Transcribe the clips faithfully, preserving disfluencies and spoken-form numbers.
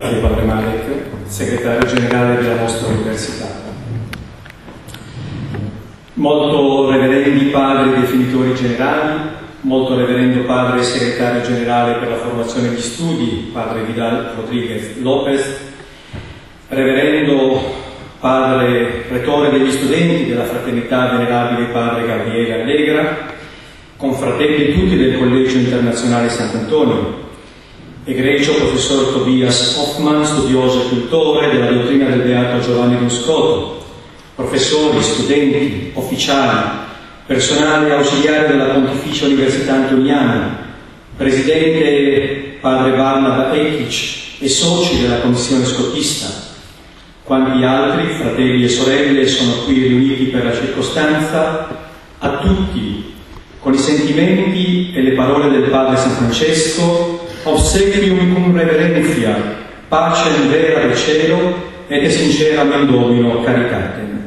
Padre Malek, segretario generale della nostra università. Molto reverendi padri definitori generali, molto reverendo padre segretario generale per la formazione e gli studi, padre Vidal Rodriguez Lopez, reverendo padre retore degli studenti della fraternità venerabile padre Gabriele Allegra, confratelli tutti del Collegio Internazionale Sant'Antonio, egregio professor Tobias Hoffmann, studioso e cultore della dottrina del Beato Giovanni Moscoto, professori, studenti, ufficiali, personale ausiliario della Pontificia Università Antoniana, presidente padre Barnaba Ekic e soci della Commissione Scottista, quanti altri fratelli e sorelle sono qui riuniti per la circostanza, a tutti, con i sentimenti e le parole del Padre San Francesco, obsequium cum reverentia, pacem vera del cielo et sinceram Domino caricatem.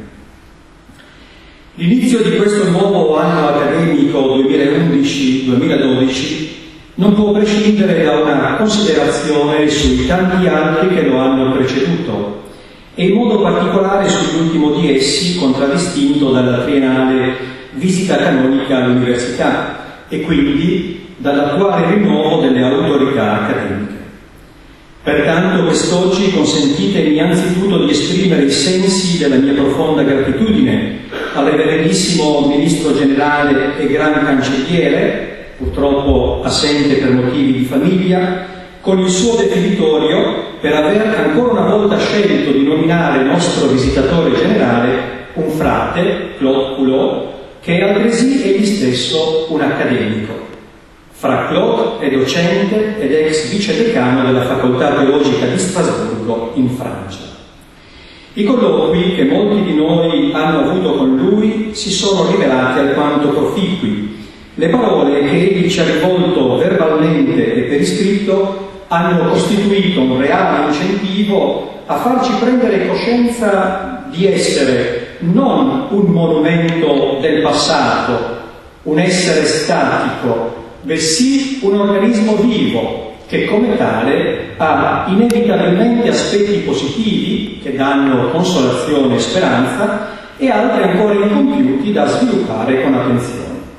L'inizio di questo nuovo anno accademico duemilaundici duemiladodici non può prescindere da una considerazione sui tanti altri che lo hanno preceduto e in modo particolare sull'ultimo di essi, contraddistinto dalla triennale visita canonica all'università e quindi dall'attuale rinnovo delle autorità accademiche. Pertanto quest'oggi consentitemi anzitutto di esprimere i sensi della mia profonda gratitudine al reverendissimo Ministro Generale e Gran Cancelliere, purtroppo assente per motivi di famiglia, con il suo definitorio per aver ancora una volta scelto di nominare nostro visitatore generale un frate, Claude Hulot, che è altresì egli stesso un accademico. Fra Claude è docente ed ex vicedecano della Facoltà Teologica di Strasburgo in Francia. I colloqui che molti di noi hanno avuto con lui si sono rivelati alquanto proficui. Le parole che egli ci ha rivolto verbalmente e per iscritto hanno costituito un reale incentivo a farci prendere coscienza di essere non un monumento del passato, un essere statico, bensì un organismo vivo che come tale ha inevitabilmente aspetti positivi che danno consolazione e speranza e altri ancora incompiuti da sviluppare con attenzione.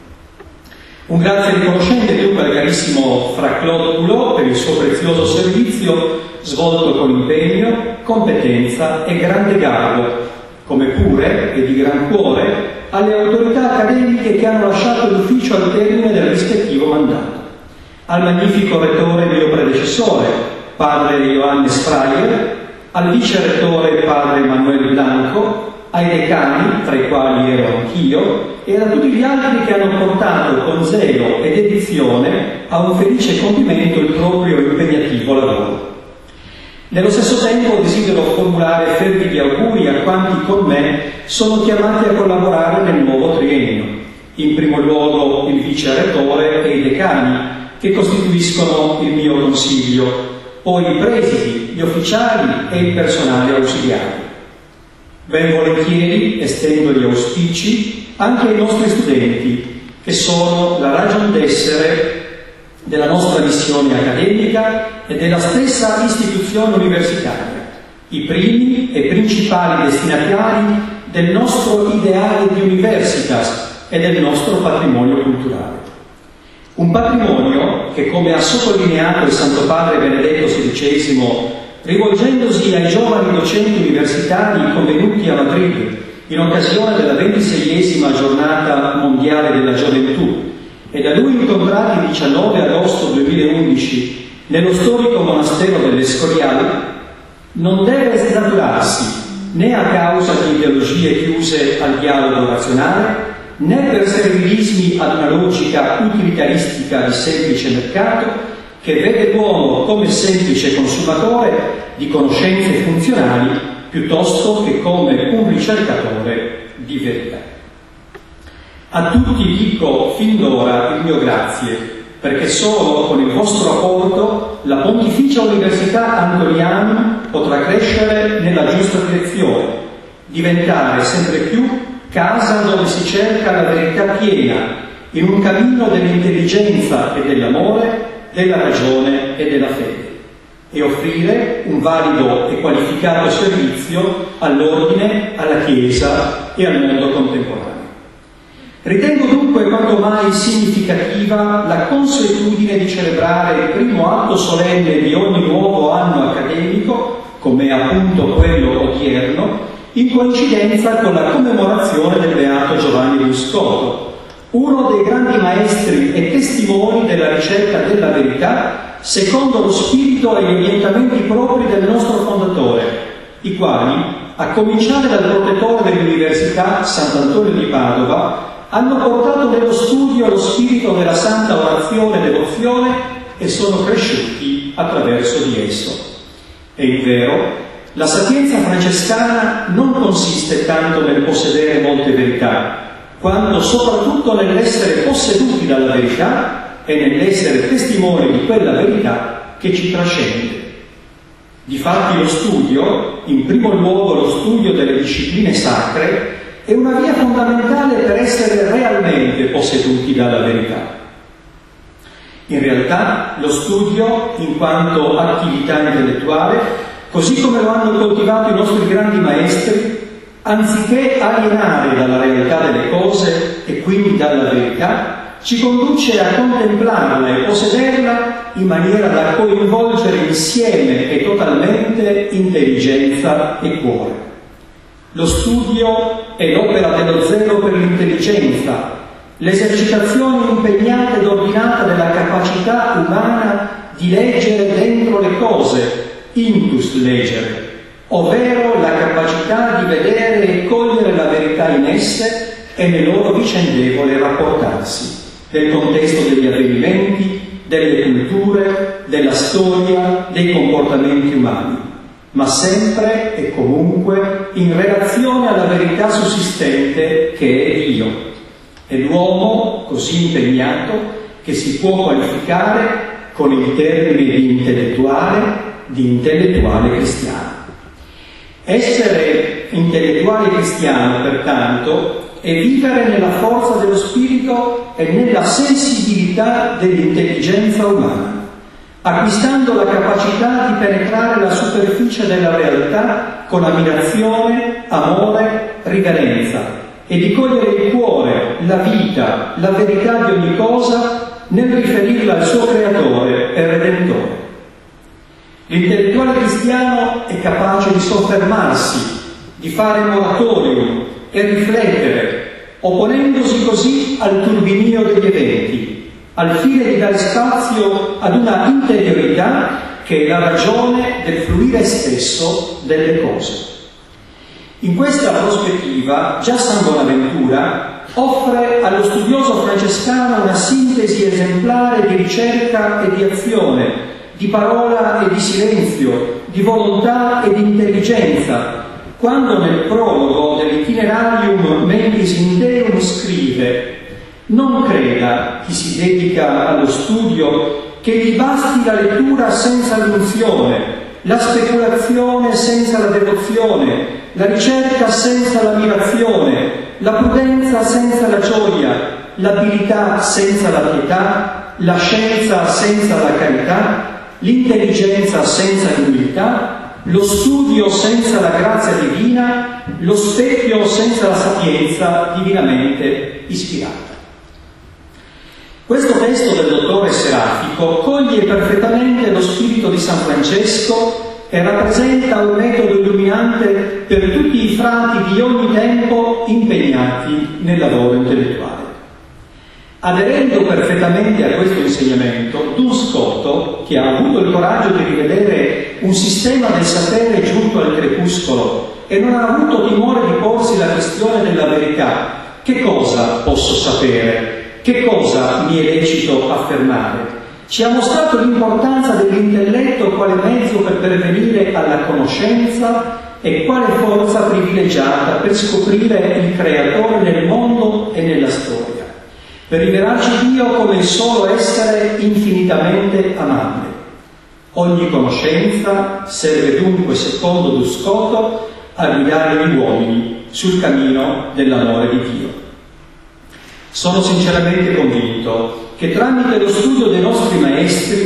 Un grazie riconoscente dunque al carissimo Fra Claude Hulot per il suo prezioso servizio svolto con impegno, competenza e grande garbo, come pure e di gran cuore alle autorità accademiche che hanno lasciato l'ufficio al termine del rispettivo mandato, al magnifico rettore mio predecessore, padre Johannes Freier, al vice rettore padre Manuel Blanco, ai decani, tra i quali ero anch'io, e a tutti gli altri che hanno portato con zelo e dedizione a un felice compimento il proprio impegnativo lavoro. Nello stesso tempo desidero formulare fervidi auguri a quanti con me sono chiamati a collaborare nel nuovo triennio, in primo luogo il vice rettore e i decani che costituiscono il mio consiglio, poi i presidi, gli ufficiali e il personale ausiliario. Ben volentieri estendo gli auspici anche ai nostri studenti, che sono la ragion d'essere della nostra missione accademica e della stessa istituzione universitaria, i primi e principali destinatari del nostro ideale di universitas e del nostro patrimonio culturale. Un patrimonio che, come ha sottolineato il Santo Padre Benedetto sedicesimo, rivolgendosi ai giovani docenti universitari convenuti a Madrid in occasione della ventiseiesima giornata mondiale della gioventù, e da lui incontrati il diciannove agosto duemilaundici nello storico monastero dell'Escorial, non deve snaturarsi né a causa di ideologie chiuse al dialogo razionale, né per servilismi ad una logica utilitaristica di semplice mercato che vede l'uomo come semplice consumatore di conoscenze funzionali piuttosto che come un ricercatore di verità. A tutti dico fin d'ora il mio grazie, perché solo con il vostro apporto la Pontificia Università Antoniana potrà crescere nella giusta direzione, diventare sempre più casa dove si cerca la verità piena, in un cammino dell'intelligenza e dell'amore, della ragione e della fede. e offrire un valido e qualificato servizio all'ordine, alla Chiesa e al mondo contemporaneo. Ritengo dunque quanto mai significativa la consuetudine di celebrare il primo atto solenne di ogni nuovo anno accademico, come appunto quello odierno, in coincidenza con la commemorazione del Beato Giovanni Buscotto, uno dei grandi maestri e testimoni della ricerca della verità, secondo lo spirito e gli orientamenti propri del nostro fondatore, i quali, a cominciare dal protettore dell'Università Sant'Antonio di Padova, hanno portato nello studio lo spirito della santa orazione e devozione e sono cresciuti attraverso di esso. E in vero, la sapienza francescana non consiste tanto nel possedere molte verità, quanto soprattutto nell'essere posseduti dalla verità e nell'essere testimoni di quella verità che ci trascende. Difatti lo studio, in primo luogo lo studio delle discipline sacre, è una via fondamentale per essere realmente posseduti dalla verità. In realtà lo studio, in quanto attività intellettuale, così come lo hanno coltivato i nostri grandi maestri, anziché alienare dalla realtà delle cose e quindi dalla verità, ci conduce a contemplarla e possederla in maniera da coinvolgere insieme e totalmente intelligenza e cuore. Lo studio è l'opera dello zelo per l'intelligenza, l'esercitazione impegnata ed ordinata della capacità umana di leggere dentro le cose, intus legere, ovvero la capacità di vedere e cogliere la verità in esse e nel loro vicendevole rapportarsi, nel contesto degli avvenimenti, delle culture, della storia, dei comportamenti umani, ma sempre e comunque in relazione alla verità sussistente che è Dio. È l'uomo così impegnato che si può qualificare con il termine di intellettuale, di intellettuale cristiano. Essere intellettuale cristiano, pertanto, è vivere nella forza dello spirito e nella sensibilità dell'intelligenza umana, acquistando la capacità di penetrare la superficie della realtà con ammirazione, amore, riverenza e di cogliere il cuore, la vita, la verità di ogni cosa nel riferirla al suo creatore e redentore. L'intellettuale cristiano è capace di soffermarsi, di fare moratorium e riflettere, opponendosi così al turbinio degli eventi, al fine di dare spazio ad una interiorità che è la ragione del fluire stesso delle cose. In questa prospettiva, già San Bonaventura offre allo studioso francescano una sintesi esemplare di ricerca e di azione, di parola e di silenzio, di volontà e di intelligenza, quando nel prologo dell'Itinerarium Membris in Deum scrive: non creda chi si dedica allo studio che gli basti la lettura senza l'unzione, la speculazione senza la devozione, la ricerca senza l'ammirazione, la prudenza senza la gioia, l'abilità senza la pietà, la scienza senza la carità, l'intelligenza senza l'umiltà, lo studio senza la grazia divina, lo specchio senza la sapienza divinamente ispirata. Questo testo del dottore Serafico coglie perfettamente lo spirito di San Francesco e rappresenta un metodo illuminante per tutti i frati di ogni tempo impegnati nel lavoro intellettuale. Aderendo perfettamente a questo insegnamento, Duns Scoto, che ha avuto il coraggio di rivedere un sistema del sapere giunto al crepuscolo e non ha avuto timore di porsi la questione della verità, che cosa posso sapere? Che cosa mi è lecito affermare? Ci ha mostrato l'importanza dell'intelletto quale mezzo per pervenire alla conoscenza e quale forza privilegiata per scoprire il Creatore nel mondo e nella storia, per rivelarci Dio come il solo essere infinitamente amabile. Ogni conoscenza serve dunque, secondo Duns Scoto, a guidare gli uomini sul cammino dell'amore di Dio. Sono sinceramente convinto che tramite lo studio dei nostri maestri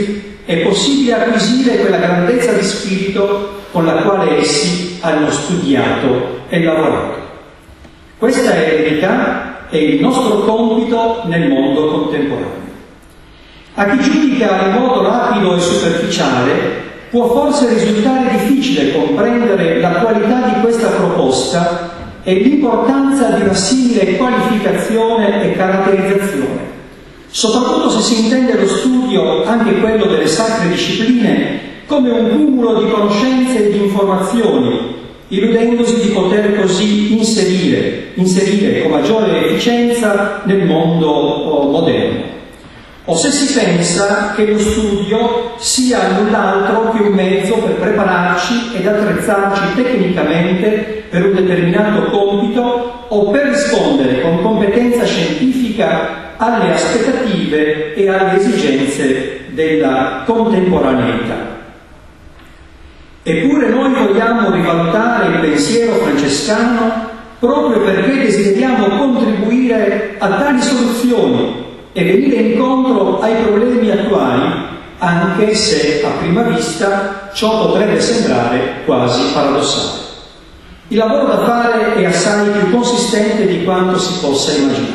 è possibile acquisire quella grandezza di spirito con la quale essi hanno studiato e lavorato. Questa è l'eredità e il nostro compito nel mondo contemporaneo. A chi giudica in modo rapido e superficiale può forse risultare difficile comprendere la qualità di questa proposta e l'importanza di una simile qualificazione e caratterizzazione, soprattutto se si intende lo studio, anche quello delle sacre discipline, come un cumulo di conoscenze e di informazioni, illudendosi di poter così inserire, inserire con maggiore efficienza nel mondo moderno. O se si pensa che lo studio sia null'altro che un mezzo per prepararci ed attrezzarci tecnicamente per un determinato compito o per rispondere con competenza scientifica alle aspettative e alle esigenze della contemporaneità. Eppure noi vogliamo rivalutare il pensiero francescano proprio perché desideriamo contribuire a tali soluzioni e venire incontro ai problemi attuali, anche se a prima vista ciò potrebbe sembrare quasi paradossale. Il lavoro da fare è assai più consistente di quanto si possa immaginare.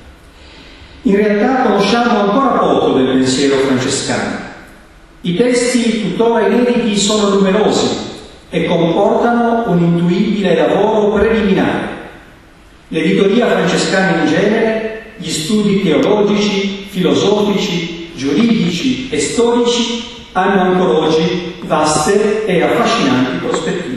In realtà conosciamo ancora poco del pensiero francescano. I testi tuttora inediti sono numerosi e comportano un intuibile lavoro preliminare. L'editoria francescana in genere, gli studi teologici, filosofici, giuridici e storici hanno ancora oggi vaste e affascinanti prospettive.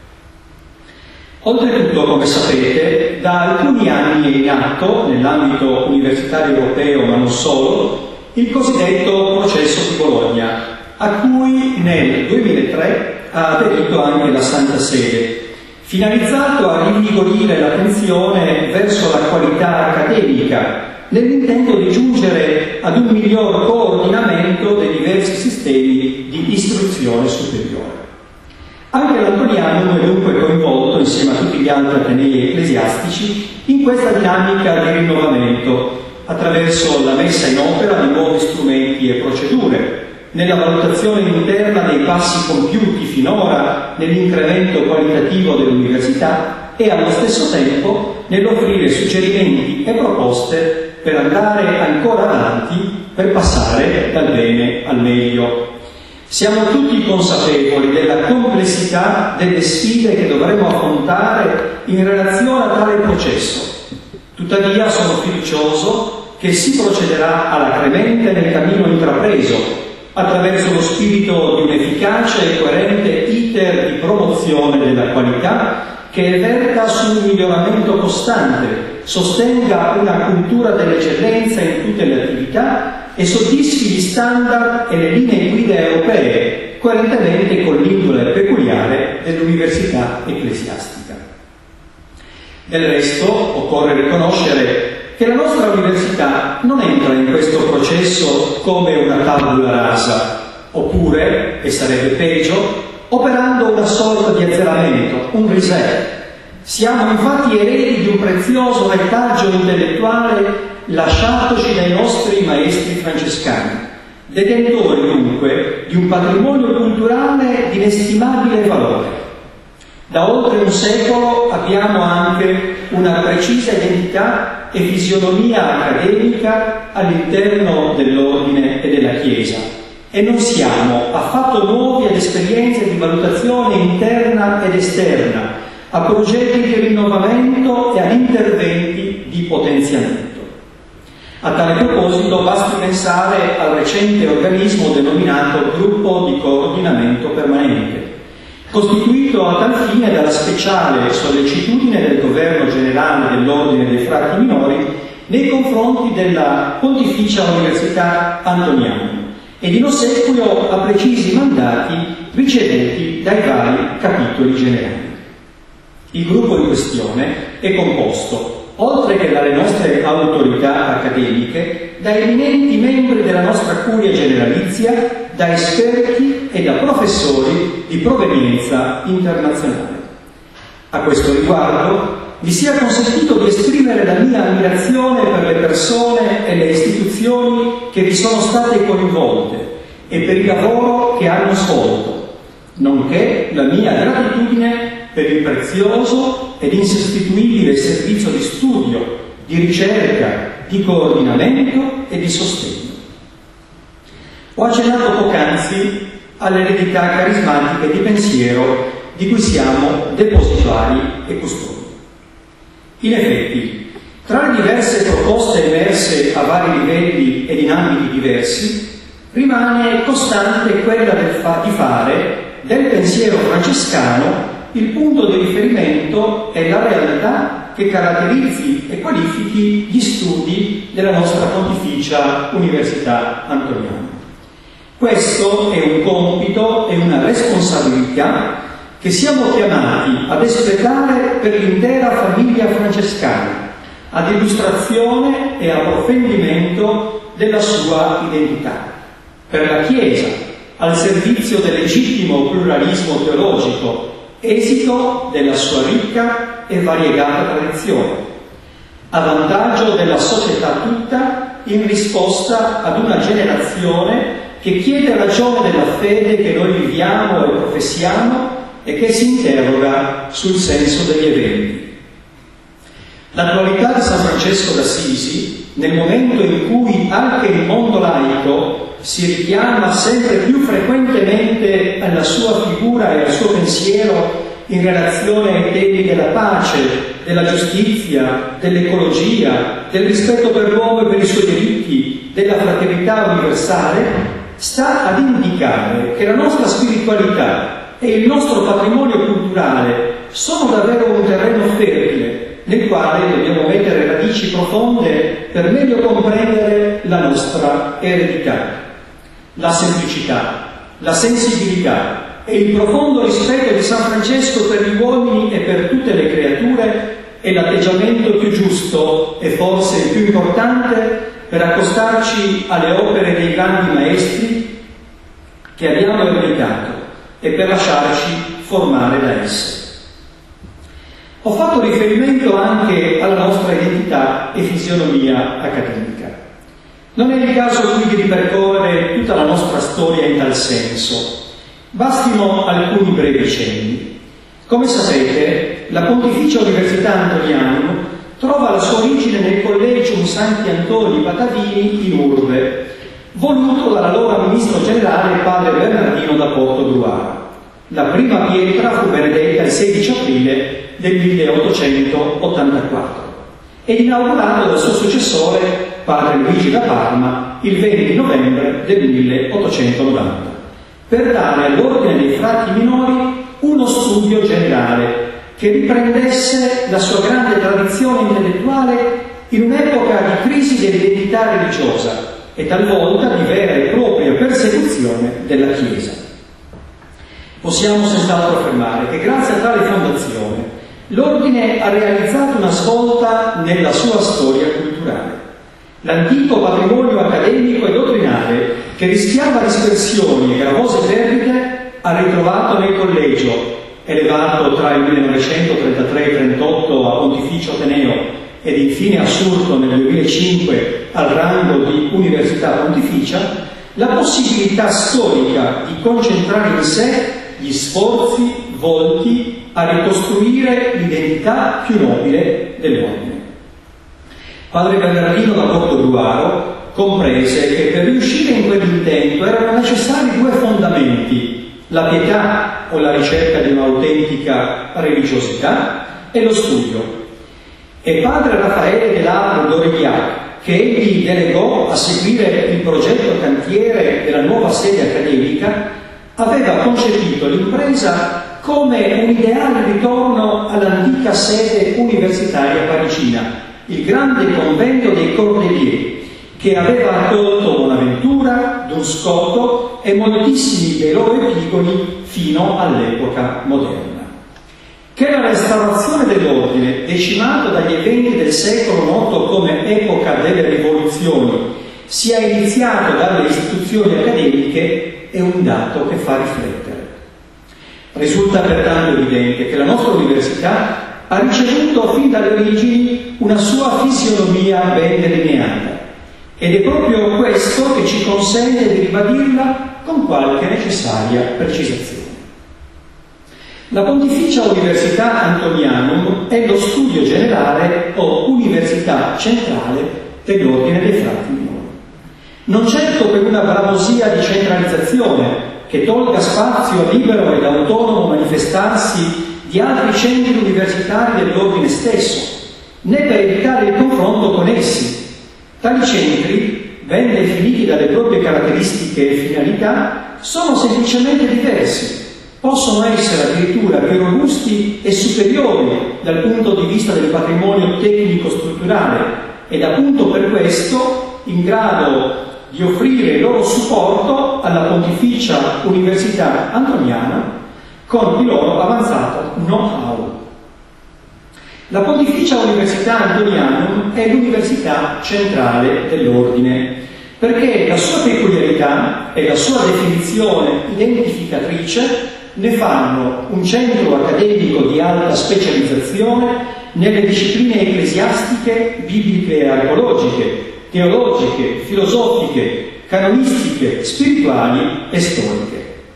Oltretutto, come sapete, da alcuni anni è in atto, nell'ambito universitario europeo ma non solo, il cosiddetto processo di Bologna, a cui nel duemilatré ha aderito anche la Santa Sede, finalizzato a rinvigorire l'attenzione verso la qualità accademica, nell'intento di giungere ad un miglior coordinamento dei diversi sistemi di istruzione superiore. Anche l'Antonianum è dunque coinvolto, insieme a tutti gli altri atenei ecclesiastici, in questa dinamica di rinnovamento, attraverso la messa in opera di nuovi strumenti e procedure, nella valutazione interna dei passi compiuti finora nell'incremento qualitativo dell'università e allo stesso tempo nell'offrire suggerimenti e proposte per andare ancora avanti, per passare dal bene al meglio. Siamo tutti consapevoli della complessità delle sfide che dovremo affrontare in relazione a tale processo. Tuttavia sono fiducioso che si procederà alacremente nel cammino intrapreso, attraverso lo spirito di un efficace e coerente iter di promozione della qualità che verta su un miglioramento costante, sostenga una cultura dell'eccellenza in tutte le attività e soddisfi gli standard e le linee guida europee, coerentemente con l'indole peculiare dell'università ecclesiastica. Del resto, occorre riconoscere che la nostra università non entra in questo processo come una tabula rasa, oppure, e sarebbe peggio, operando una sorta di azzeramento, un reset. Siamo infatti eredi di un prezioso retaggio intellettuale lasciatoci dai nostri maestri francescani, detentori dunque di un patrimonio culturale di inestimabile valore. Da oltre un secolo abbiamo anche una precisa identità e fisionomia accademica all'interno dell'ordine e della Chiesa e non siamo affatto nuovi ad esperienze di valutazione interna ed esterna, a progetti di rinnovamento e ad interventi di potenziamento. A tale proposito basti pensare al recente organismo denominato Gruppo di Coordinamento Permanente, costituito a tal fine dalla speciale sollecitudine del Governo Generale dell'Ordine dei Frati Minori nei confronti della Pontificia Università Antonianum ed in ossequio a precisi mandati ricevuti dai vari capitoli generali. Il gruppo in questione è composto, oltre che dalle nostre autorità accademiche, da eminenti membri della nostra curia generalizia, da esperti e da professori di provenienza internazionale. A questo riguardo mi sia consentito di esprimere la mia ammirazione per le persone e le istituzioni che vi sono state coinvolte e per il lavoro che hanno svolto, nonché la mia gratitudine per il prezioso ed insostituibile servizio di studio, di ricerca, di coordinamento e di sostegno. Ho accennato poc'anzi all'eredità carismatica e di pensiero di cui siamo depositari e custodi. In effetti, tra le diverse proposte emerse a vari livelli ed in ambiti diversi, rimane costante quella del fa- di fare del pensiero francescano il punto di riferimento e la realtà che caratterizzi e qualifichi gli studi della nostra Pontificia Università Antoniana. Questo è un compito e una responsabilità che siamo chiamati ad espletare per l'intera famiglia francescana, ad illustrazione e approfondimento della sua identità, per la Chiesa, al servizio del legittimo pluralismo teologico, esito della sua ricca e variegata tradizione, a vantaggio della società tutta in risposta ad una generazione che chiede ragione della fede che noi viviamo e professiamo e che si interroga sul senso degli eventi. L'attualità di San Francesco d'Assisi, nel momento in cui anche il mondo laico si richiama sempre più frequentemente alla sua figura e al suo pensiero in relazione ai temi della pace, della giustizia, dell'ecologia, del rispetto per l'uomo e per i suoi diritti, della fraternità universale, sta ad indicare che la nostra spiritualità e il nostro patrimonio culturale sono davvero un terreno fertile nel quale dobbiamo mettere radici profonde per meglio comprendere la nostra eredità. La semplicità, la sensibilità e il profondo rispetto di San Francesco per gli uomini e per tutte le creature è l'atteggiamento più giusto e forse il più importante per accostarci alle opere dei grandi maestri che abbiamo ereditato e per lasciarci formare da esse. Ho fatto riferimento anche alla nostra identità e fisionomia accademica. Non è il caso quindi di ripercorrere tutta la nostra storia in tal senso. Bastino alcuni brevi cenni. Come sapete, la Pontificia Università Antoniana trova la sua origine nel Collegium Santi Antoni Patavini in Urbe, voluto dall'allora ministro generale padre Bernardino da Portogruaro. La prima pietra fu benedetta il sedici aprile del milleottocentottantaquattro ed inaugurato dal suo successore padre Luigi da Parma il venti novembre del milleottocentonovanta, per dare all'ordine dei frati minori uno studio generale che riprendesse la sua grande tradizione intellettuale in un'epoca di crisi dell'identità religiosa e talvolta di vera e propria persecuzione della Chiesa. Possiamo senz'altro affermare che grazie a tale fondazione l'Ordine ha realizzato una svolta nella sua storia culturale. L'antico patrimonio accademico e dottrinale che rischiava dispersioni e gravose perdite ha ritrovato nel collegio, elevato tra il millenovecentotrentatré e trentotto a Pontificio Ateneo ed infine assurto nel duemilacinque al rango di Università Pontificia, la possibilità storica di concentrare in sé gli sforzi volti a ricostruire l'identità più nobile dell'ordine. Padre Bernardino da Portogruaro comprese che per riuscire in quell'intento erano necessari due fondamenti: la pietà o la ricerca di un'autentica religiosità e lo studio. E padre Raffaele dell'Arco d'Origliac, che egli delegò a seguire il progetto cantiere della nuova sede accademica, aveva concepito l'impresa come un ideale ritorno all'antica sede universitaria parigina, il grande convento dei Cordeliers, che aveva accolto Bonaventura, Don Scotto e moltissimi dei loro epigoni fino all'epoca moderna. Che la restaurazione dell'ordine, decimato dagli eventi del secolo noto come epoca delle rivoluzioni, sia iniziato dalle istituzioni accademiche è un dato che fa riflettere. Risulta pertanto evidente che la nostra università ha ricevuto fin dalle origini una sua fisionomia ben delineata ed è proprio questo che ci consente di ribadirla con qualche necessaria precisazione. La Pontificia Università Antonianum è lo studio generale o università centrale dell'Ordine dei Frati Minori. Non certo per una bramosia di centralizzazione che tolga spazio al libero ed autonomo manifestarsi di altri centri universitari dell'Ordine stesso, né per evitare il confronto con essi. Tali centri, ben definiti dalle proprie caratteristiche e finalità, sono semplicemente diversi. Possono essere addirittura più robusti e superiori dal punto di vista del patrimonio tecnico-strutturale ed appunto per questo in grado di offrire il loro supporto alla Pontificia Università Antoniana con il loro avanzato know-how. La Pontificia Università Antonianum è l'università centrale dell'ordine, perché la sua peculiarità e la sua definizione identificatrice ne fanno un centro accademico di alta specializzazione nelle discipline ecclesiastiche, bibliche e archeologiche, teologiche, filosofiche, canonistiche, spirituali e storiche.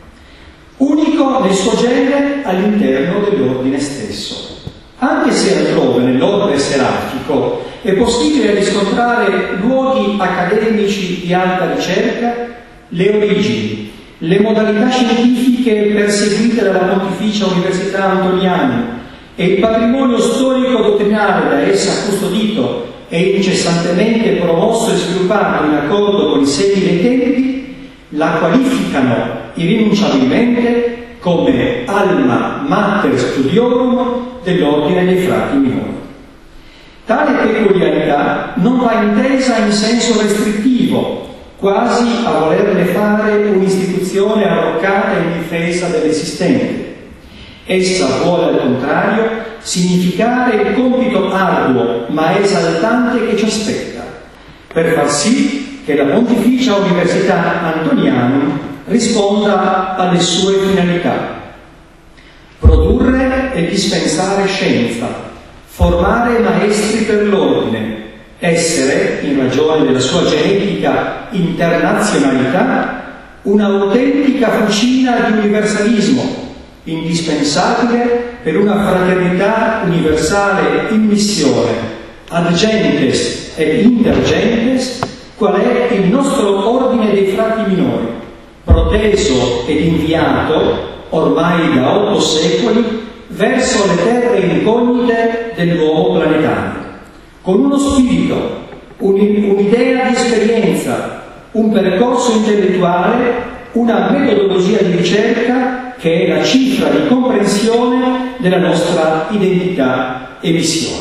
Unico nel suo genere all'interno dell'ordine stesso. Anche se altrove nell'ordine serafico è possibile riscontrare luoghi accademici di alta ricerca, le origini, le modalità scientifiche perseguite dalla Pontificia Università Antoniana e il patrimonio storico-dottrinale da essa custodito e incessantemente promosso e sviluppato in accordo con i segni dei tempi, la qualificano irrinunciabilmente come alma mater studiorum dell'ordine dei frati minori. Tale peculiarità non va intesa in senso restrittivo, quasi a volerne fare un'istituzione arroccata in difesa dell'esistente. Essa vuole al contrario significare il compito arduo ma esaltante che ci aspetta, per far sì che la Pontificia Università Antonianum risponda alle sue finalità: produrre e dispensare scienza, formare maestri per l'ordine, essere, in ragione della sua genetica internazionalità, un'autentica fucina di universalismo, indispensabile per una fraternità universale in missione, ad gentes e inter gentes, qual è il nostro ordine dei frati minori, proteso ed inviato, ormai da otto secoli, verso le terre incognite dell'uomo planetario, con uno spirito, un'idea di esperienza, un percorso intellettuale, una metodologia di ricerca che è la cifra di comprensione della nostra identità e missione.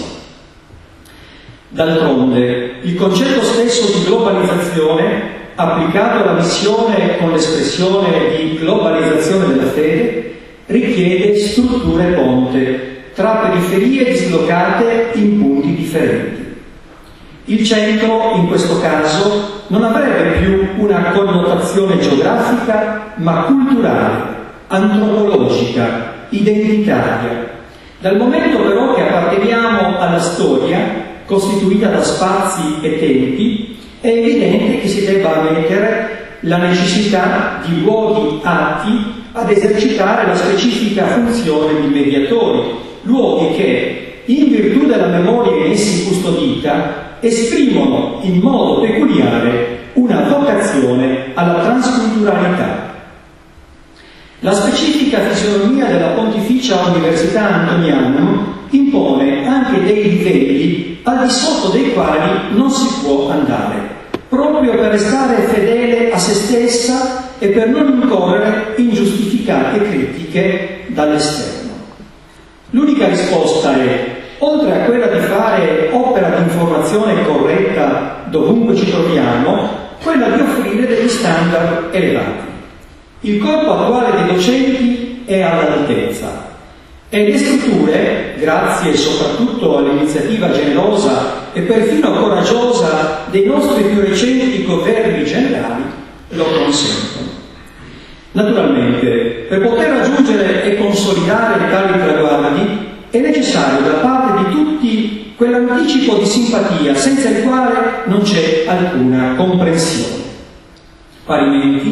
D'altronde, il concetto stesso di globalizzazione, applicato alla missione con l'espressione di globalizzazione della fede, richiede strutture ponte tra periferie dislocate in punti differenti. Il centro, in questo caso, non avrebbe più una connotazione geografica, ma culturale, antropologica, identitaria. Dal momento però che apparteniamo alla storia, costituita da spazi e tempi, è evidente che si debba ammettere la necessità di luoghi atti ad esercitare la specifica funzione di mediatori, luoghi che, in virtù della memoria in essi custodita, esprimono in modo peculiare una vocazione alla transculturalità. La specifica fisionomia della Pontificia Università Antonianum impone anche dei livelli al di sotto dei quali non si può andare, proprio per restare fedele a se stessa e per non incorrere in giustificate critiche dall'esterno. L'unica risposta è, oltre a quella di fare opera di informazione corretta dovunque ci troviamo, quella di offrire degli standard elevati. Il corpo attuale dei docenti è all'altezza e le strutture, grazie soprattutto all'iniziativa generosa e perfino coraggiosa dei nostri più recenti governi generali, lo consentono. Naturalmente, per poter raggiungere e consolidare tali traguardi è necessario da parte di tutti quell'anticipo di simpatia senza il quale non c'è alcuna comprensione. Parimenti,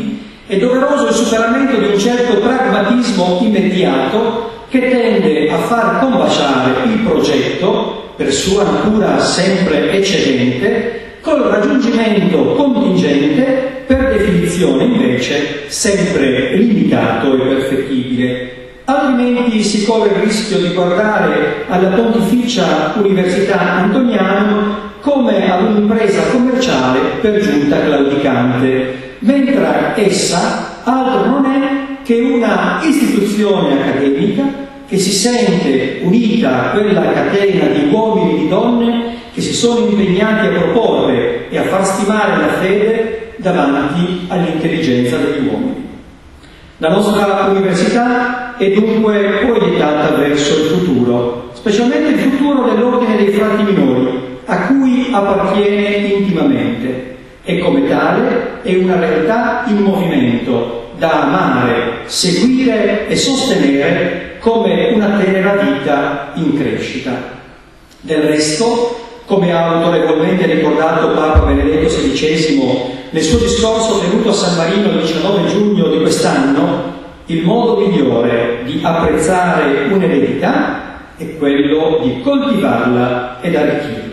È doveroso il superamento di un certo pragmatismo immediato che tende a far combaciare il progetto, per sua natura sempre eccedente, col raggiungimento contingente, per definizione invece sempre limitato e perfettibile. Altrimenti si corre il rischio di guardare alla Pontificia Università Antonianum come ad un'impresa commerciale per giunta claudicante, mentre essa altro non è che una istituzione accademica che si sente unita a quella catena di uomini e di donne che si sono impegnati a proporre e a far stimare la fede davanti all'intelligenza degli uomini. La nostra università è dunque proiettata verso il futuro, specialmente il futuro dell'ordine dei frati minori, a cui appartiene intimamente, e come tale è una realtà in movimento, da amare, seguire e sostenere come una tenera vita in crescita. Del resto, come ha autorevolmente ricordato Papa Benedetto sedicesimo nel suo discorso tenuto a San Marino il diciannove giugno di quest'anno, il modo migliore di apprezzare un'eredità è quello di coltivarla ed arricchirla.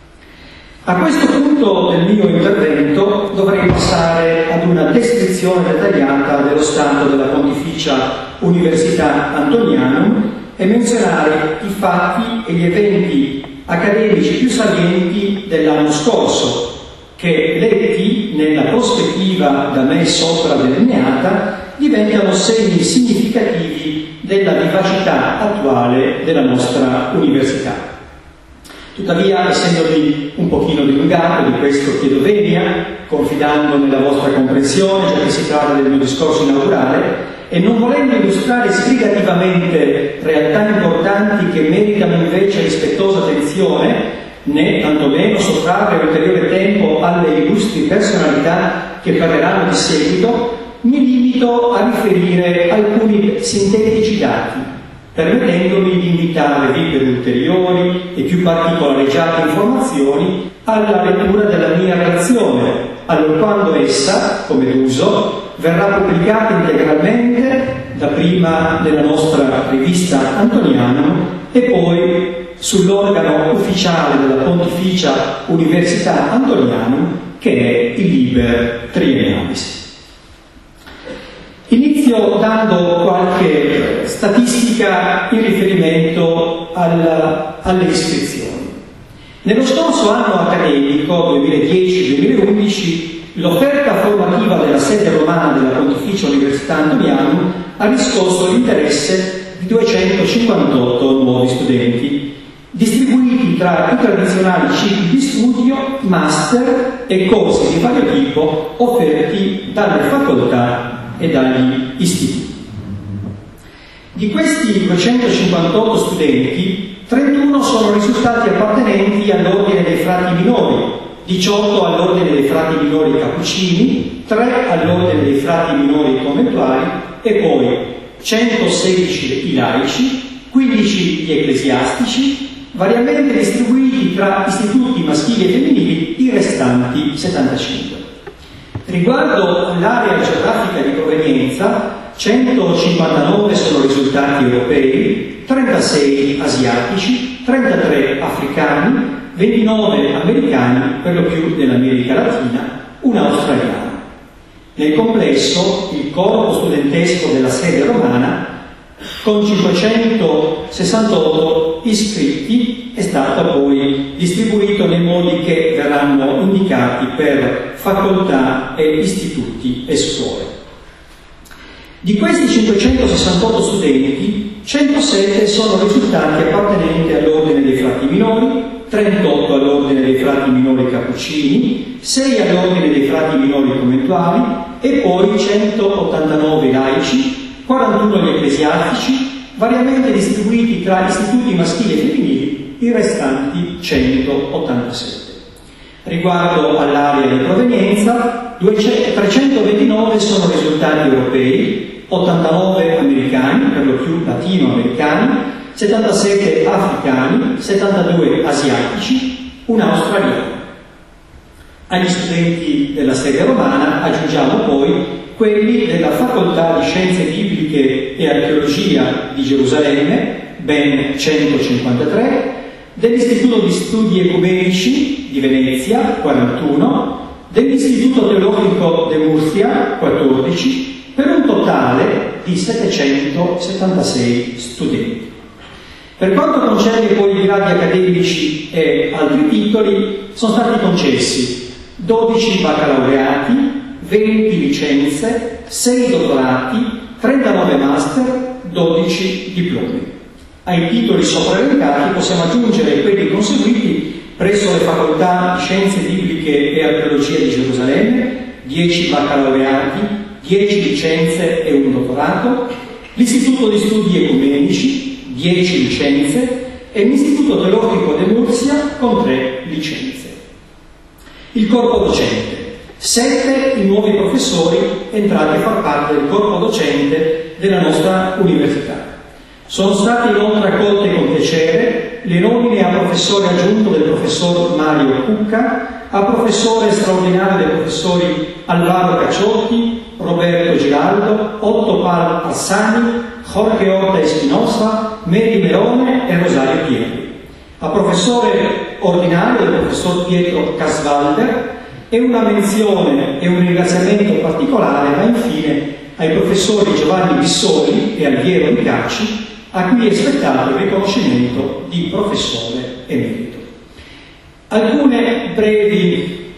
A questo punto del mio intervento dovrei passare ad una descrizione dettagliata dello stato della Pontificia Università Antonianum e menzionare i fatti e gli eventi accademici più salienti dell'anno scorso, che letti nella prospettiva da me sopra delineata diventano segni significativi della vivacità attuale della nostra università. Tuttavia, essendomi un pochino dilungato di questo chiedo venia, confidando nella vostra comprensione, già che si tratta del mio discorso inaugurale, e non volendo illustrare sbrigativamente realtà importanti che meritano invece rispettosa attenzione, né tantomeno sottrarre ulteriore tempo alle illustri personalità che parleranno di seguito, mi limito a riferire alcuni sintetici dati, permettendomi di invitarvi per ulteriori e più particolareggiate informazioni alla lettura della mia relazione, allorquando essa, come d'uso, verrà pubblicata integralmente dapprima nella nostra rivista Antonianum e poi sull'organo ufficiale della Pontificia Università Antonianum, che è il Liber Triennalis. Inizio dando qualche statistica in riferimento alla, alle iscrizioni. Nello scorso anno accademico duemiladieci duemilaundici l'offerta formativa della sede romana della Pontificia Università Antonianum ha riscosso l'interesse di duecentocinquantotto nuovi studenti, distribuiti tra i tradizionali cicli di studio, master e corsi di vario tipo offerti dalle facoltà e dagli istituti. Di questi duecentocinquantotto studenti, trentuno sono risultati appartenenti all'ordine dei frati minori, diciotto all'ordine dei frati minori cappuccini, tre all'ordine dei frati minori conventuali e poi centosedici i laici, quindici gli ecclesiastici, variamente distribuiti tra istituti maschili e femminili, i restanti settantacinque. Riguardo all'area geografica di provenienza, centocinquantanove sono risultati europei, trentasei asiatici, trentatré africani, ventinove americani, per lo più dell'America Latina, un australiano. Nel complesso, il corpo studentesco della sede romana, con cinquecentosessantotto iscritti, è stato poi distribuito nei modi che verranno indicati per facoltà e istituti e scuole. Di questi cinquecentosessantotto studenti, centosette sono risultati appartenenti all'ordine dei frati minori, trentotto all'ordine dei frati minori cappuccini, sei all'ordine dei frati minori conventuali e poi centottantanove laici, quarantuno gli ecclesiastici, variamente distribuiti tra istituti maschili e femminili, i restanti centottantasette. Riguardo all'area di provenienza, trecentoventinove sono risultati europei, ottantanove americani, per lo più latinoamericani, settantasette africani, settantadue asiatici, un australiano. Agli studenti della serie romana aggiungiamo poi quelli della Facoltà di Scienze Bibliche e Archeologia di Gerusalemme, ben centocinquantatré, dell'Istituto di Studi Ecumenici di Venezia, quarantuno, dell'Istituto Teologico de Murcia, quattordici, per un totale di settecentosettantasei studenti. Per quanto concerne poi i gradi accademici e altri titoli, sono stati concessi dodici baccalaureati, venti licenze, sei dottorati, trentanove master, dodici diplomi. Ai titoli sopra elencati possiamo aggiungere quelli conseguiti presso le facoltà di Scienze Bibliche e Archeologia di Gerusalemme, dieci baccalaureati, dieci licenze e un dottorato, l'Istituto di Studi Ecumenici, dieci licenze, e l'Istituto Teologico de Murcia con tre licenze. Il corpo docente. Sette i nuovi professori entrati a far parte del corpo docente della nostra università. Sono state inoltre accolte con piacere le nomine a professore aggiunto del professor Mario Cucca, a professore straordinario dei professori Alvaro Cacciotti, Roberto Giraldo, Otto Pal Assani, Jorge Orta Espinosa, Mary Merone e Rosario Pieri. A professore ordinario del professor Pietro Casvalder, e una menzione e un ringraziamento particolare va infine ai professori Giovanni Bissoli e Alviero Ricacci, a cui è spettato il riconoscimento di professore emerito. Alcune brevi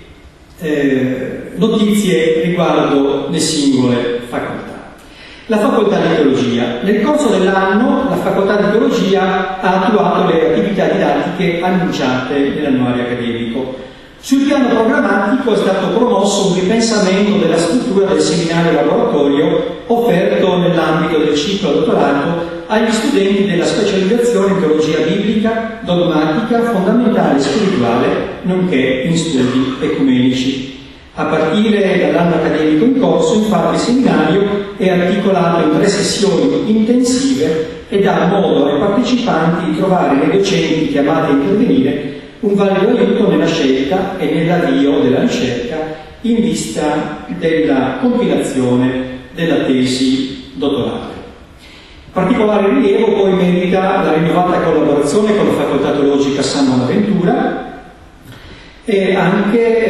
eh, notizie riguardo le singole facoltà. La facoltà di teologia. Nel corso dell'anno la facoltà di teologia ha attuato le attività didattiche annunciate nell'annuario accademico. Sul piano programmatico è stato promosso un ripensamento della struttura del seminario laboratorio offerto nell'ambito del ciclo dottorato agli studenti della specializzazione in teologia biblica, dogmatica, fondamentale e spirituale, nonché in studi ecumenici. A partire dall'anno accademico in corso, infatti, il seminario è articolato in tre sessioni intensive e dà modo ai partecipanti di trovare nei docenti chiamati a intervenire un valido aiuto nella scelta e nell'avvio della ricerca in vista della compilazione della tesi dottorale. Particolare rilievo poi merita la rinnovata collaborazione con la Facoltà Teologica San Bonaventura e anche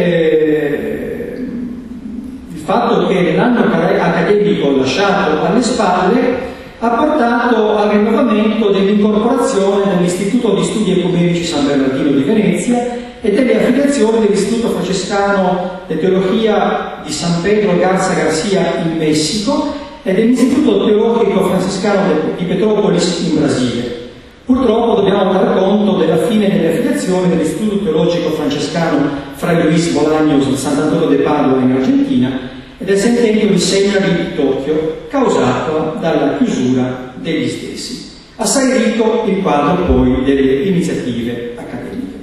eh, il fatto che nell'anno accademico lasciato alle spalle ha portato al rinnovamento dell'incorporazione dell'Istituto di Studi Ecumenici San Bernardino di Venezia e delle affiliazioni dell'Istituto Francescano di Teologia di San Pedro Garza Garcia in Messico e dell'Istituto Teologico Francescano di Petrópolis in Brasile. Purtroppo dobbiamo dar conto della fine delle affiliazioni dell'Istituto Teologico Francescano Fray Luis Bolaños di Sant'Antonio de Padova in Argentina e del centenario di Seminari di Tokyo, causato dalla chiusura degli stessi. Assai ricco il quadro poi delle iniziative accademiche.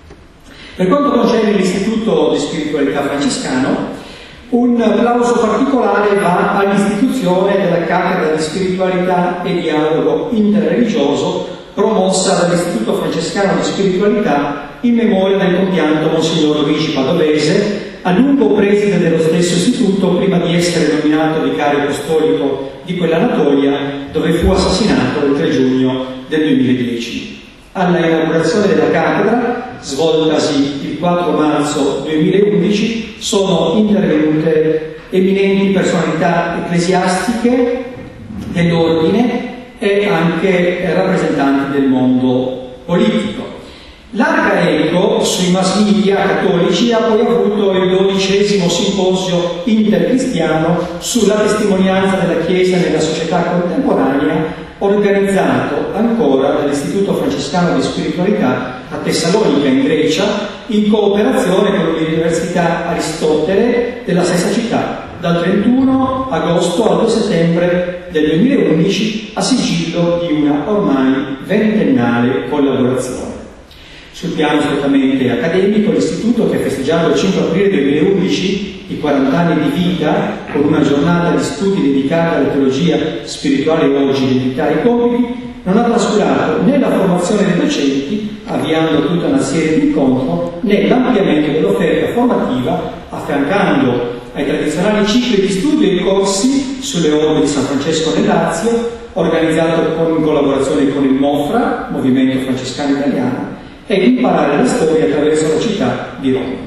Per quanto concerne l'Istituto di Spiritualità Francescano, un applauso particolare va all'istituzione della cattedra di spiritualità e dialogo interreligioso promossa dall'Istituto Francescano di Spiritualità in memoria del compianto Monsignor Luigi Padovese, a lungo preside dello stesso istituto prima di essere nominato vicario apostolico di quell'Anatolia, dove fu assassinato il tre giugno del duemiladieci. Alla inaugurazione della cattedra, svoltasi il quattro marzo duemilaundici, sono intervenute eminenti personalità ecclesiastiche dell'ordine e anche rappresentanti del mondo politico. Larga eco sui mass media cattolici ha poi avuto il dodicesimo simposio intercristiano sulla testimonianza della Chiesa nella società contemporanea, organizzato ancora dall'Istituto Francescano di Spiritualità a Tessalonica in Grecia, in cooperazione con l'Università Aristotele della stessa città, dal trentuno agosto al due settembre del duemilaundici, a sigillo di una ormai ventennale collaborazione. Sul piano strettamente accademico, l'istituto, che ha festeggiato il cinque aprile duemilaundici i quaranta anni di vita con una giornata di studi dedicata alla teologia spirituale oggi, identità e compiti, non ha trascurato né la formazione dei docenti, avviando tutta una serie di incontri, né l'ampliamento dell'offerta formativa, affiancando ai tradizionali cicli di studio e corsi sulle orme di San Francesco nel Lazio, organizzato con, in collaborazione con il MOFRA, Movimento Francescano Italiano, e imparare la storia attraverso la città di Roma.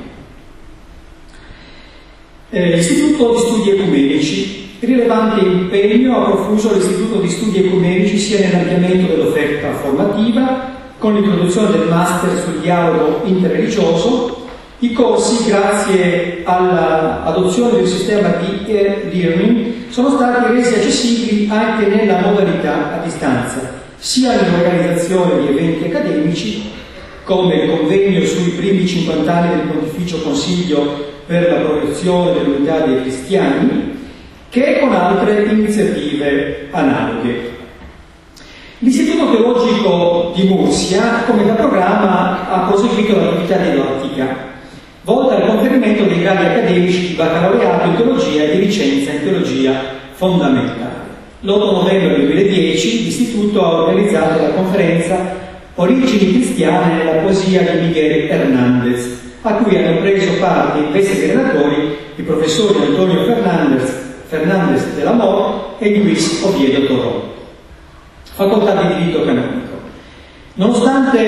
Eh, L'Istituto di Studi Ecumenici. Rilevante impegno ha profuso l'Istituto di Studi Ecumenici sia nell'ampliamento dell'offerta formativa, con l'introduzione del master sul dialogo interreligioso. I corsi, grazie all'adozione del sistema di e-learning, sono stati resi accessibili anche nella modalità a distanza, sia nell'organizzazione di eventi accademici, come il convegno sui primi cinquanta anni del Pontificio Consiglio per la promozione dell'unità dei cristiani, che con altre iniziative analoghe. L'Istituto Teologico di Mursia, come da programma, ha proseguito l'attività didattica, volta al conferimento dei gradi accademici di baccalaureato in teologia e di licenza in teologia fondamentale. l'otto novembre duemiladieci l'Istituto ha organizzato la conferenza Origini cristiane nella poesia di Miguel Hernández, a cui hanno preso parte in veste di relatori i professori Antonio Fernandez, Fernandez dell'Amor e Luis Oviedo Torró, facoltà di diritto canonico. Nonostante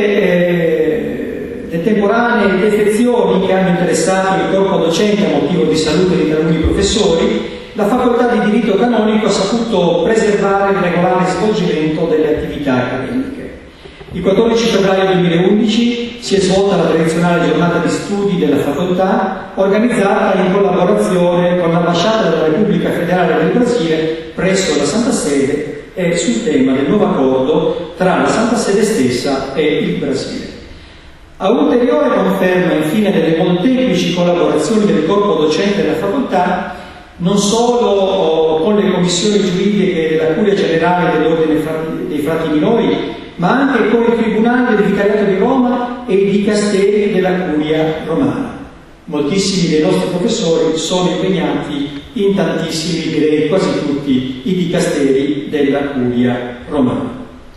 eh, le temporanee defezioni che hanno interessato il corpo docente a motivo di salute di taluni professori, la facoltà di diritto canonico ha saputo preservare il regolare svolgimento delle attività accademiche. Il quattordici febbraio duemilaundici si è svolta la tradizionale giornata di studi della facoltà, organizzata in collaborazione con l'Ambasciata della Repubblica Federale del Brasile presso la Santa Sede e sul tema del nuovo accordo tra la Santa Sede stessa e il Brasile. A ulteriore conferma infine delle molteplici collaborazioni del corpo docente della facoltà, non solo con le commissioni giuridiche della Curia Generale dell'Ordine dei Frati Minori, ma anche con i tribunali del Vicariato di Roma e i dicasteri della Curia Romana. Moltissimi dei nostri professori sono impegnati in tantissimi, direi quasi tutti, i dicasteri della Curia Romana.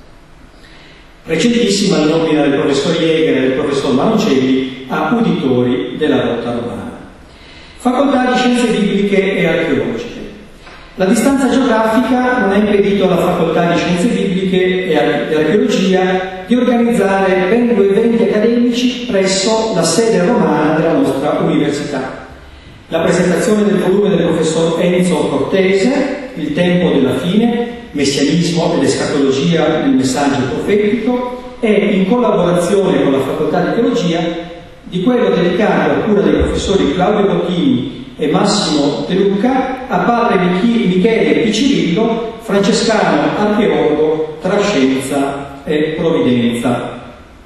Recentissima la nomina del professor Jäger e del professor Manoncelli a uditori della Rota Romana. Facoltà di Scienze Bibliche e Archeologiche. La distanza geografica non ha impedito alla Facoltà di Scienze Bibliche e Archeologia di organizzare ben due eventi accademici presso la sede romana della nostra università. La presentazione del volume del professor Enzo Cortese, Il tempo della fine, Messianismo e l'escatologia del messaggio profetico, e in collaborazione con la Facoltà di Teologia di quello dedicato a cura dei professori Claudio Bottini e Massimo De Luca a padre Michele Piccirillo, francescano archeologo tra scienza e provvidenza.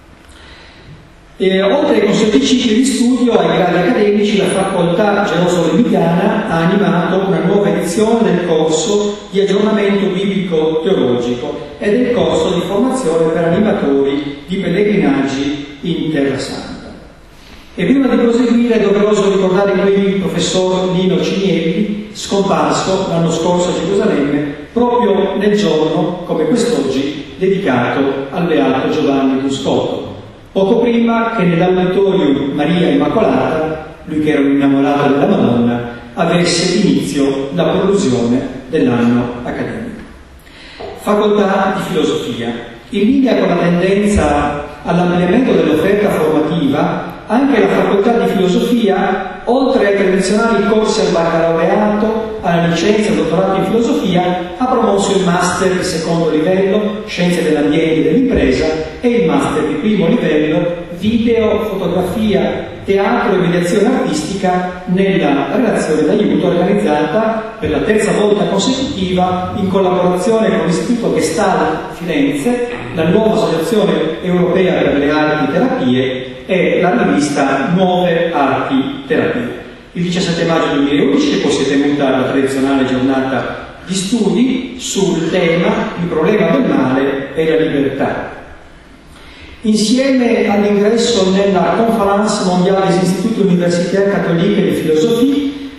E, oltre ai consueti cicli di studio ai gradi accademici, la facoltà Gerosolemidiana ha animato una nuova edizione del corso di aggiornamento biblico teologico e del corso di formazione per animatori di pellegrinaggi in Terra Santa. E prima di proseguire è doveroso ricordare qui il professor Lino Cinielli, scomparso l'anno scorso a Gerusalemme, proprio nel giorno, come quest'oggi, dedicato al beato Giovanni Buscotto, poco prima che nell'auditorium Maria Immacolata, lui che era un innamorato della Madonna, avesse inizio la prolusione dell'anno accademico. Facoltà di Filosofia. In linea con la tendenza all'ampliamento dell'offerta formativa, anche la Facoltà di Filosofia, oltre ai tradizionali corsi al baccalaureato, alla licenza e al dottorato in filosofia, ha promosso il master di secondo livello, Scienze dell'ambiente e dell'impresa, e il master di primo livello, Video, fotografia, teatro e mediazione artistica, nella relazione d'aiuto organizzata per la terza volta consecutiva in collaborazione con l'Istituto Gestalt Firenze, la nuova Associazione Europea per le Arti Terapie e la rivista Nuove Arti Terapie. Il diciassette maggio duemilaundici è poi si è tenuta la tradizionale giornata di studi sul tema Il problema del male e la libertà. Insieme all'ingresso nella Conférence Mondiale des Instituts Universitaires Catholiques de Philosophie,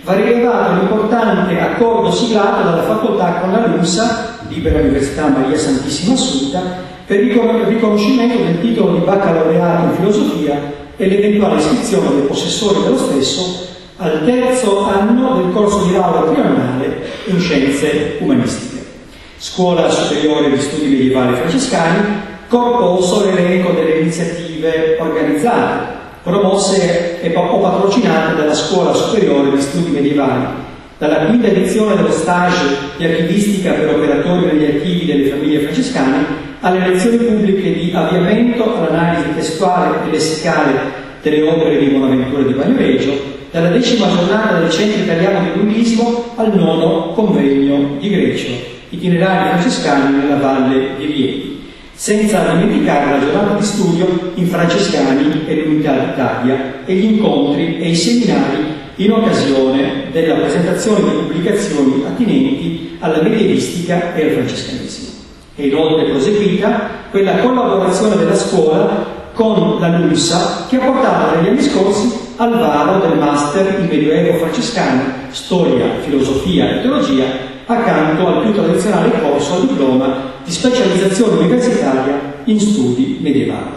va rilevato l'importante accordo siglato dalla facoltà con la LUMSA, Libera Università Maria Santissima Assunta, per il riconoscimento del titolo di baccalaureato in filosofia e l'eventuale iscrizione dei possessori dello stesso al terzo anno del corso di laurea triennale in scienze umanistiche. Scuola Superiore di Studi Medievali Francescani, corposo l'elenco delle iniziative organizzate, promosse e o patrocinate dalla Scuola Superiore di Studi Medievali, dalla quinta edizione dello stage di archivistica per operatori negli archivi delle famiglie francescane alle lezioni pubbliche di avviamento all'analisi testuale e lessicale delle opere di Bonaventura di Bagnoregio, dalla decima giornata del Centro Italiano di Buddismo al nono convegno di Grecio, itinerari francescani nella Valle di Rieti, senza dimenticare la giornata di studio in Francescani e l'Unità d'Italia e gli incontri e i seminari in occasione della presentazione di pubblicazioni attinenti alla medievistica e al francescanesimo. È inoltre proseguita quella collaborazione della scuola con la LUMSA che ha portato negli anni scorsi al varo del Master in Medioevo Francescano, Storia, Filosofia e Teologia, accanto al più tradizionale corso a diploma di specializzazione universitaria in studi medievali.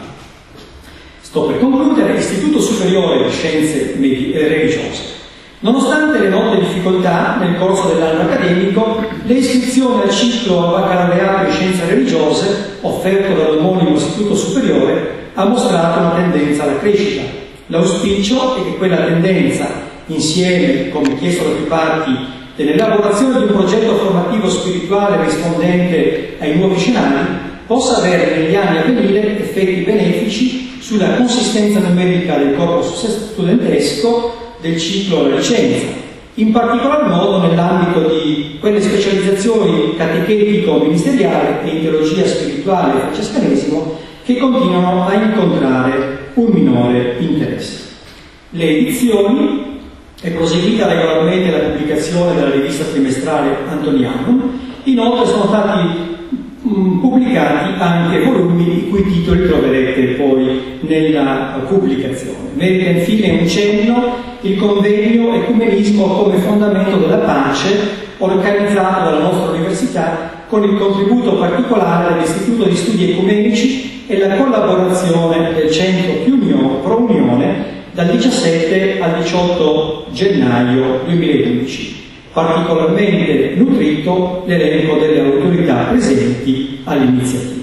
Sto per concludere. Istituto Superiore di Scienze Religiose. Nonostante le note difficoltà nel corso dell'anno accademico, le iscrizioni al ciclo baccalaureato in Scienze Religiose, offerto dall'omonimo Istituto Superiore, ha mostrato una tendenza alla crescita. L'auspicio è che quella tendenza, insieme, come chiesto da più parti, dell'elaborazione di un progetto formativo spirituale rispondente ai nuovi scenari, possa avere negli anni a venire effetti benefici sulla consistenza numerica del corpo studentesco del ciclo alla licenza, in particolar modo nell'ambito di quelle specializzazioni catechetico-ministeriale e in teologia spirituale e francescanesimo che continuano a incontrare un minore interesse. Le edizioni è proseguita regolarmente la pubblicazione della rivista trimestrale Antonianum, inoltre sono stati mh, pubblicati anche volumi i cui titoli troverete poi nella pubblicazione. Merita infine un cenno il convegno Ecumenismo come fondamento della pace, organizzato dalla nostra università con il contributo particolare dell'Istituto di Studi Ecumenici e la collaborazione del Centro Più Pro Unione dal diciassette al diciotto gennaio duemilaundici. Particolarmente nutrito l'elenco delle autorità presenti all'iniziativa.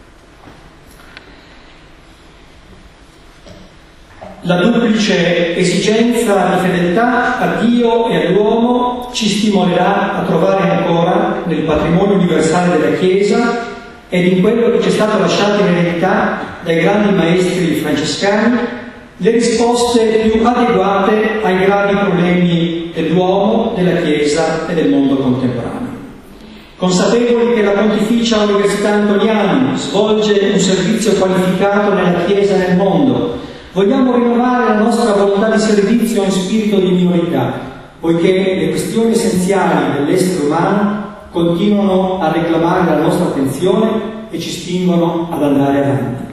La duplice esigenza di fedeltà a Dio e all'uomo ci stimolerà a trovare ancora nel patrimonio universale della Chiesa ed in quello che ci è stato lasciato in eredità dai grandi maestri francescani le risposte più adeguate ai gravi problemi dell'uomo, della Chiesa e del mondo contemporaneo. Consapevoli che la Pontificia Università Antonianum svolge un servizio qualificato nella Chiesa e nel mondo, vogliamo rinnovare la nostra volontà di servizio in spirito di minorità, poiché le questioni essenziali dell'essere umano continuano a reclamare la nostra attenzione e ci spingono ad andare avanti.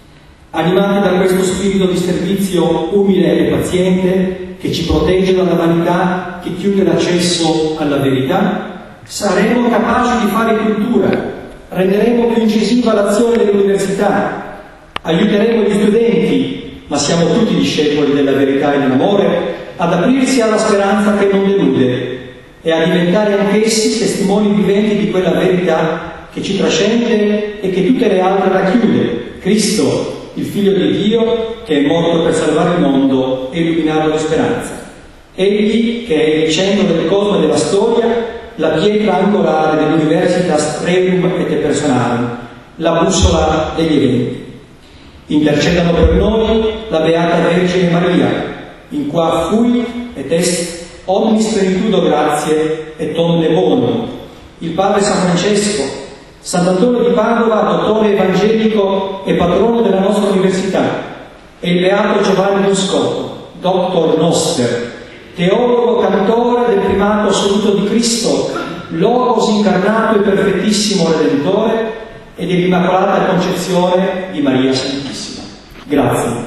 Animati da questo spirito di servizio umile e paziente, che ci protegge dalla vanità che chiude l'accesso alla verità, saremo capaci di fare cultura, renderemo più incisiva l'azione dell'università, aiuteremo gli studenti, ma siamo tutti discepoli della verità e dell'amore, ad aprirsi alla speranza che non delude e a diventare anch'essi testimoni viventi di quella verità che ci trascende e che tutte le altre racchiude, Cristo, il Figlio di Dio che è morto per salvare il mondo e illuminarlo di speranza. Egli che è il centro del cosmo e della storia, la pietra angolare dell'Universitas Rerum et Personarum, la bussola degli eventi. Intercedano per noi la Beata Vergine Maria, in qua fui et est omnis plenitudo grazie et omne bono, il Padre San Francesco, Sant'Antonio di Padova, dottore evangelico e patrono della nostra università, e il Beato Giovanni Moscotto, Doctor Noster, teologo cantore del primato assoluto di Cristo, Logos incarnato e perfettissimo Redentore, e dell'Immacolata Concezione di Maria Santissima. Grazie.